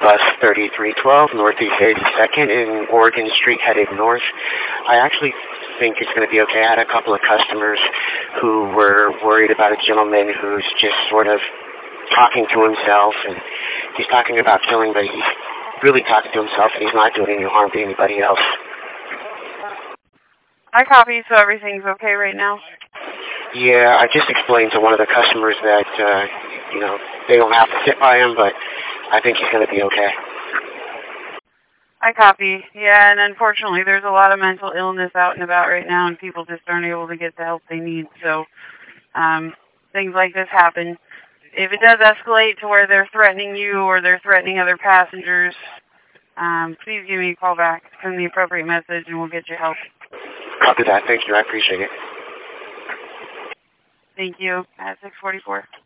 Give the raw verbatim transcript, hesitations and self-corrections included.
bus thirty-three twelve, Northeast eighty-second in Oregon Street, headed north. I actually think it's going to be okay. I had a couple of customers who were worried about a gentleman who's just sort of talking to himself, and he's talking about killing, but he's really talking to himself, and he's not doing any harm to anybody else. I copy, so everything's okay right now? Yeah, I just explained to one of the customers that, uh, you know, they don't have to sit by him, but I think he's going to be okay. I copy. Yeah, and unfortunately there's a lot of mental illness out and about right now, and people just aren't able to get the help they need, so um, things like this happen. If it does escalate to where they're threatening you or they're threatening other passengers, um, please give me a call back, send the appropriate message, and we'll get you help. Copy that. Thank you. I appreciate it. Thank you. At six forty-four.